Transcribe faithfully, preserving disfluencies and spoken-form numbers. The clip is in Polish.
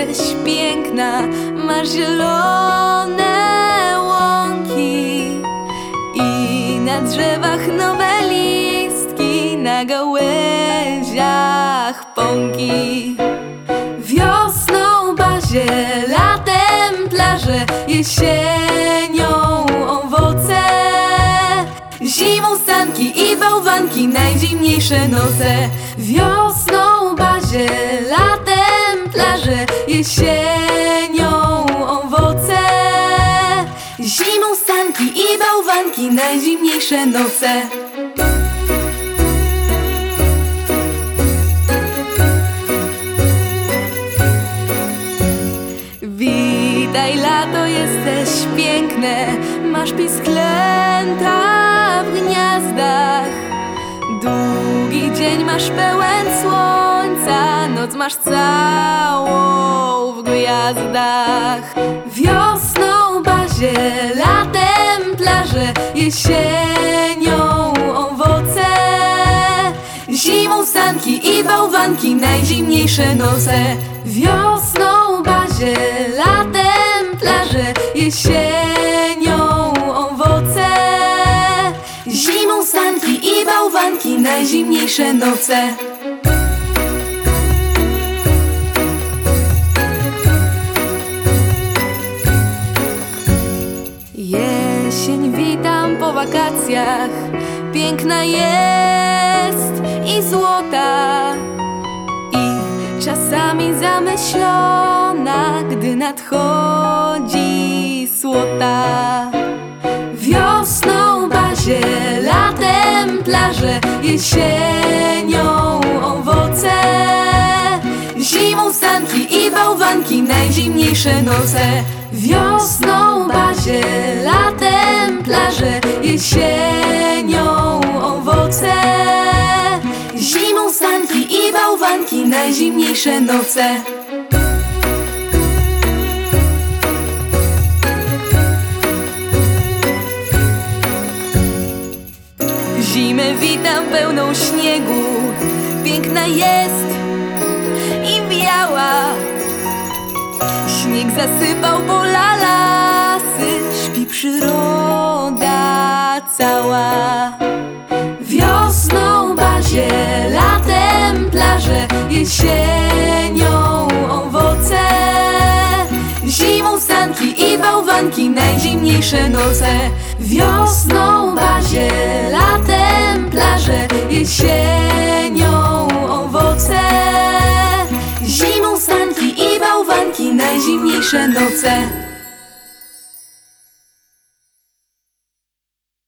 jesteś piękna, masz zielone łąki i na drzewach nowe listki, na gałęziach pąki. Wiosną bazie, latem plaże, jesienią owoce, zimą sanki i bałwanki, najzimniejsze noce. Wiosną bazie, latem plaże, jesienią owoce, zimą sanki i bałwanki, najzimniejsze noce. Witaj lato, jesteś piękne, masz pisklęta w gniazdach. Długi dzień masz pełen słońca, noc masz całą w gwiazdach. Wiosną bazie, latem plaże, jesienią owoce, zimą sanki i bałwanki, najzimniejsze noce. Wiosną bazie, latem plaże, jesienią owoce, zimą sanki i bałwanki, najzimniejsze noce. Jesień, witam po wakacjach, piękna jest i złota, i czasami zamyślona, gdy nadchodzi słota. Wiosną bazie, latem plaże, jesienią owoce, zimą sanki i bałwanki, najzimniejsze noce. Wiosną bazie, latem plaże, jesienią owoce, zimą sanki i bałwanki, najzimniejsze noce. Zimę witam pełną śniegu, piękna jest i biała. Śnieg zasypał pola, lasy, śpi przyroda cała. Wiosną bazie, latem plaże, jesienią owoce, zimą sanki i bałwanki, najzimniejsze noce. Wiosną bazie, latem plaże, jesienią owoce, zimą sanki i bałwanki, najzimniejsze noce.